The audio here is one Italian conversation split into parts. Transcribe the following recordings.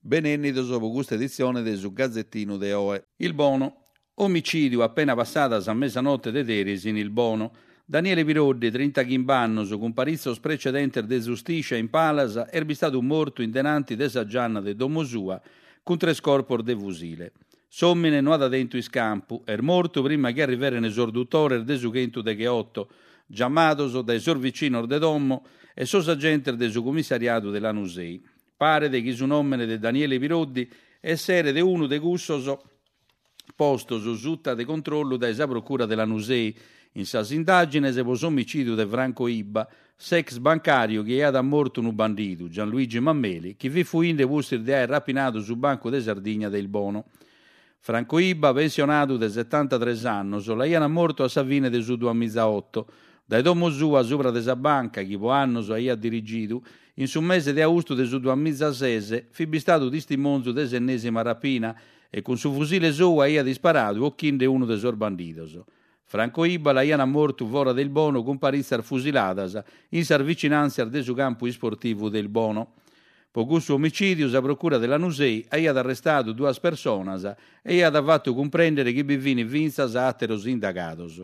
Benennidos dopo questa edizione del su Gazzettino de Oe. Il bono. Omicidio appena passata a mezzanotte de Derisi in il bono. Daniele Piroddi, 30 chimbannos, con parizzo precedente de giustizia in Palasa, erbi stato morto in denanti de Saggianna de Domosua, con 3 scorpor de fusile. Sommine non da dentro in scampo, morto prima che arrivare in esordutore de Sughentu de Cheotto, giamadoso da esor vicino de Dommo e sos agenti de su commissariato de Lanusei. Pare de chi su nomene de Daniele Piroddi essere de uno de gussoso posto su sutta de controllo da esa procura de Lanusei in sas indagine se pos omicidio de Franco Ibba, sex bancario che è da morto un bandito, Gianluigi Mammeli, che vi fu in de vostri de rapinato su banco de Sardigna del Bono. Franco Ibba, pensionato de 73 anni, solaiana morto a Savine de su 2008, dai domo sua sopra de sa banca, che po' anno ha dirigito, in su mese de agosto de su 2016, fi stato testimonio de s'ennesima rapina e con su fusile sua ia disparato occhìn de uno de sor banditos. Franco Ibba l'aiana morto fora del Bono con parizzar fusiladas in sar vicinanza de su campo sportivo del Bono. Poco su omicidio, sa procura della Nusei aiat arrestato 2 personas e aiat fatto comprendere che bivini vinzas atteros indagados.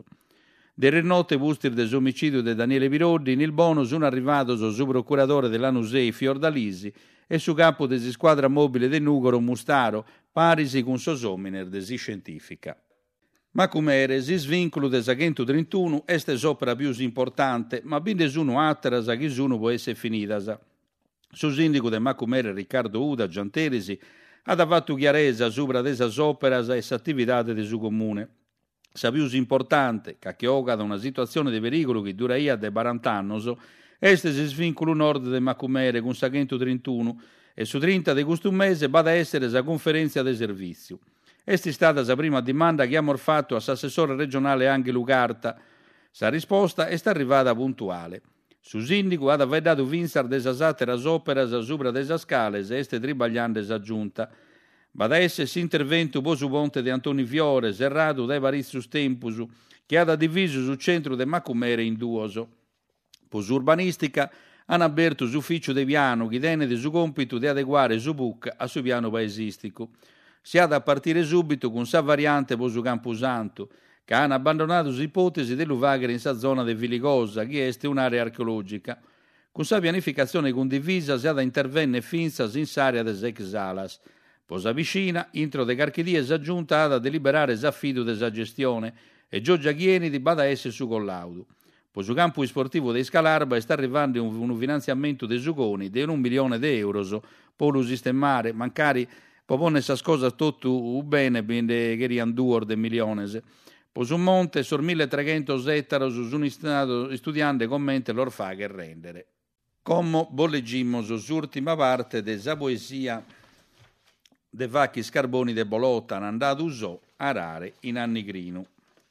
De notte pustir des omicidio de Daniele Piroddi, nel Bono sono arrivato su procuratore della Nusei Fiordalisi e su capo desi squadra mobile de Nugoro Mustaro, parisi con sosominer desi scientifica. Ma com'ere, si svincolo des agento 31 este sopra più importante, ma binde sono atteras che sono può essere finitas. Su sindico de Macumere Riccardo Uda Gianterisi ha fatto chiarezza sopra desas operas e s'attivitate de su comune. Sa più importante, che oga da una situazione di pericolo che duraia de 40 anni, este si svincolo nord de Macumere con s'agento 31 e su 30 di questo mese va da essere sa conferenza de servizio. Esti è stata sa prima domanda che ha fatto a s'assessore regionale Angelo Carta. Sa risposta è arrivata puntuale. Su sindico ha dato vinsar desas atteras operas sopra desas scales e este tribagliandes aggiunta. Va da essere s'intervento po su ponte di Antoni Fiore, serrato dai varizus tempus, che ha diviso su centro de Macumere in duoso. Po su urbanistica hanno aperto s'ufficio de piano che tiene di su compito di adeguare su PUC a su piano paesistico. Si ha da partire subito con sa variante po su Camposanto, che hanno abbandonato l'ipotesi dell'uvaghere in sa zona de Viligosa, che è un'area archeologica. Con sa pianificazione condivisa si ha da intervenne finzas in s'area des ex salas. Posa vicina, intro de Carchidies aggiunta da deliberare s'affido de sa gestione e Giorgia Chieni di bada essere su collaudo. Po su campo sportivo de Scalarba sta arrivando un finanziamento de Sugoni di 1 milione di euro po lo sistemare, mancari po pone sas cosas tutto bene, bende che rian 2 miliones. Po su monte sur 1300 ettari su stato studiante commente lor fa che rendere. Come bolleggimmo sull'ultima parte de sa poesia de Vacchi Scarboni de Bolota, andato usò arare in Annigrino.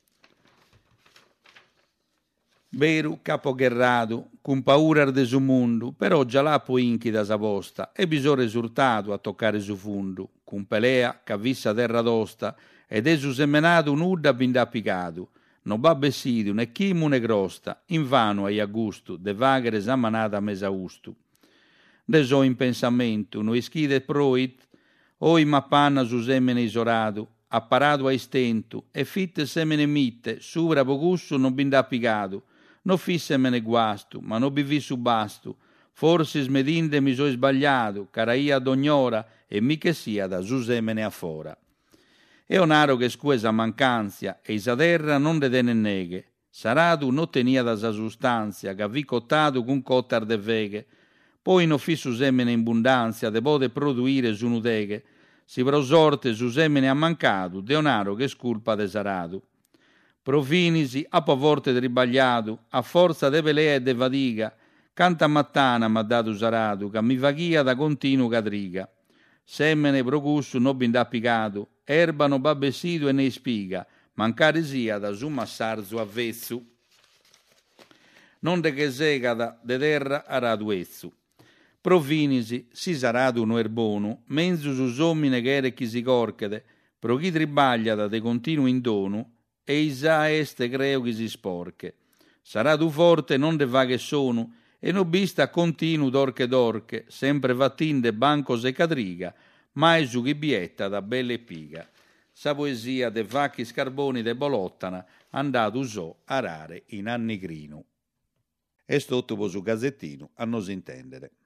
Beru capogherrato, con paura de su mundu, però già là po inchi da sa posta, e bisogna esurtato a toccare su fundu, con pelea, che vissa terra d'osta, ed è su semenato un'udda bindappicato, non va bessidio, né chimu né crosta, invano ai gusto, de vaghere samanata a mesaustu. De so in pensamento, no ischide proit, oi mappanna su semene isorato, apparato a istento, e fitte semene mitte, suvra pocussu non bindappicato, non fissemene guastu, ma non bivi su bastu, forse smedinde mi so sbagliato, caraia ad ognora, e mi che sia da su semene afora. E onaro che scuesa mancanzia, e isa terra non de tene neghe, saratu non tenia da sa sustanzia, che vi cottato con cottar de veghe, poi non fi su semene in abbondanza, de pode produire su nuteghe, si prosorte su semene ha mancato, de onaro che sculpa de saratu. Profinisi, a povorte tribagliato, a forza de pelea e de fadiga, canta mattana m'ha dato saratu, che mi vaghia da continuo cadriga. Semene procussu non bindappicato, erba non babbessido e ne spiga, mancare sia da su massarzu avvezzu. Non de che segada de terra aratuezzu. Profinisi, si saratu no erbonu, menzu su somine che ere chi si corchede, pro chi tribagliata de continuo in donu, e isa este creo chi si sporche. Saratu forte non de vaghe sono, e no bista continuo dorche, sempre vattinde banco se cadriga, mai su chi bietta da belle piga. Sa poesia de Vacchi Scarboni de Bolottana andato usò a rare in Annigrinu. E sto tutto su Gazzettino a nos intendere.